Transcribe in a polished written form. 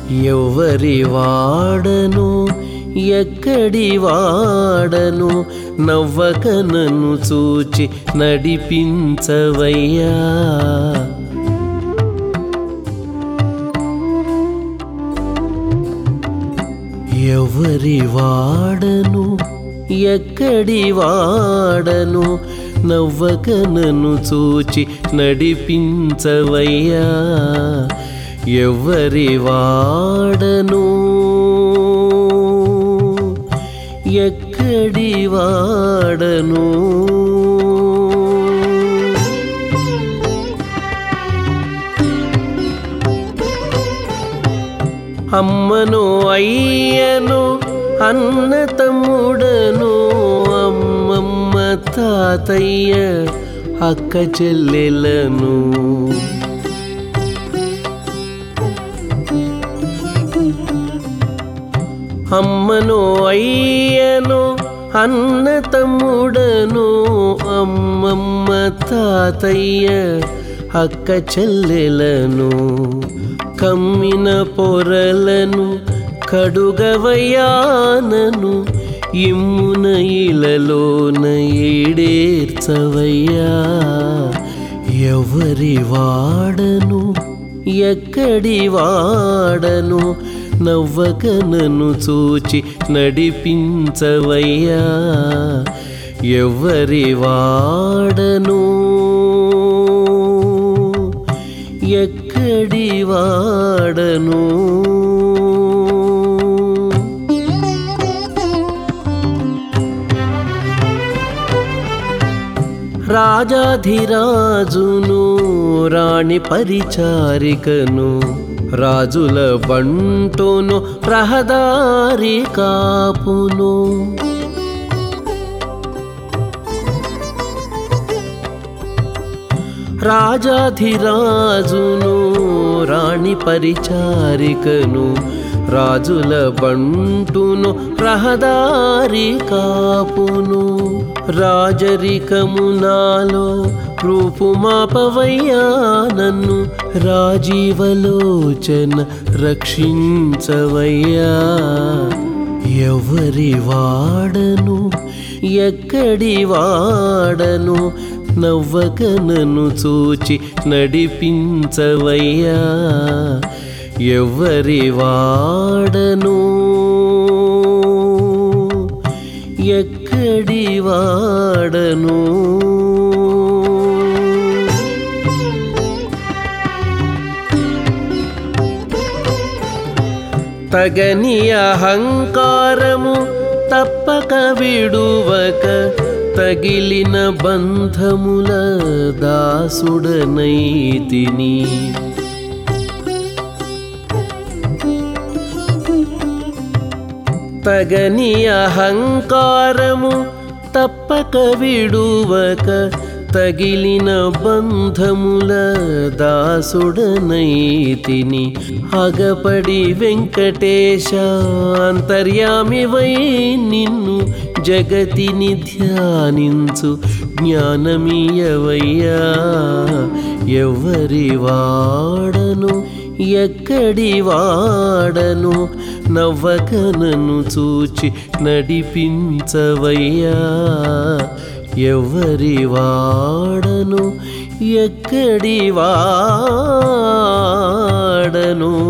ఎవరి వాడను ఎక్కడి వాడను నవ్వక నన్ను చూచి నడిపించవయ్యా. ఎవరి వాడను ఎక్కడి వాడను నవ్వక నన్ను చూచి నడిపించవయ్యా. ఎవరి వాడను ఎక్కడి వాడను. అమ్మను అయ్యను అన్న తమ్ముడను అమ్మమ్మ తాతయ్య అక్క చెల్లెలను. అమ్మను అయ్యను అన్న తమ్ముడను అమ్మమ్మ తాతయ్య అక్క చెల్లెలను. కమ్మిన పొరలను కడుగవయ్యానను ఇమ్మున ఇలలోన ఏడేర్చవయ్యా. ఎవరి వాడను ఎక్కడి వాడను నవ్వక నన్ను చూచి నడిపించవయ్యా. ఎవరి వాడను ఎక్కడి వాడను. రాజాధిరాజును రాణి పరిచారికను రాజుల బంటును రహదారి కాపును. రాజాధిరాజును రాణి పరిచారికను రాజుల బంటును రహదారి కాపును. రాజరికము నాలో రూపుమాపవయ్యా నన్ను రాజీవలోచన రక్షించవయ్యా. ఎవరి వాడను ఎక్కడి వాడను నవ్వక నన్ను చూచి నడిపించవయ్యా. ఎవరి వాడను ఎక్కడి వాడను. తగని అహంకారము తప్పక విడువక తగిలిన బంధముల దాసుడనైతిని. తగని అహంకారము తప్పక విడువక తగిలిన బంధముల దాసుడనైతిని. అగపడి వెంకటేశ అంతర్యామివై నిన్ను జగతిని ధ్యానించు జ్ఞానమీయవయ్యా. ఎవరి వాడను ఎక్కడి వాడను నవ్వక నన్ను చూచి నడిపించవయ్యా. ఎవరి వాడను ఎక్కడి వాడను.